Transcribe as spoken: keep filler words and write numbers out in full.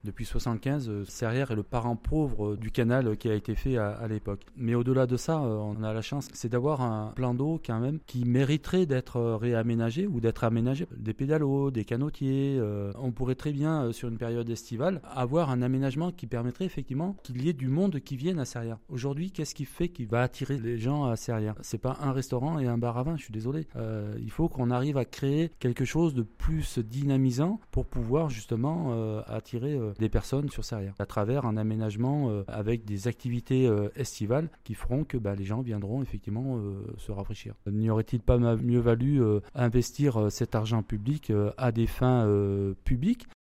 Depuis soixante-quinze, euh, Serrières est le parent pauvre euh, du canal euh, qui a été fait à, à l'époque. Mais au-delà de ça, euh, on a la chance, c'est d'avoir un plan d'eau quand même qui mériterait d'être euh, réaménagé ou d'être aménagé. Des pédalos, des canotiers. Euh, on pourrait très bien, euh, sur une période estivale, avoir un aménagement qui permettrait effectivement qu'il y ait du monde qui vienne à Serrières. Aujourd'hui, qu'est-ce qui fait qu'il va attirer les gens à Serrières ? C'est pas un restaurant et un bar à vin, je suis désolé. Euh, il faut qu'on arrive à créer quelque chose de plus dynamisant pour pouvoir justement euh, attirer euh, des personnes sur Serrières à travers un aménagement euh, avec des activités euh, estivales qui feront que bah, les gens viendront effectivement euh, se rafraîchir. N'y aurait-il pas mieux valu euh, investir euh, cet argent public euh, à des fins euh, publiques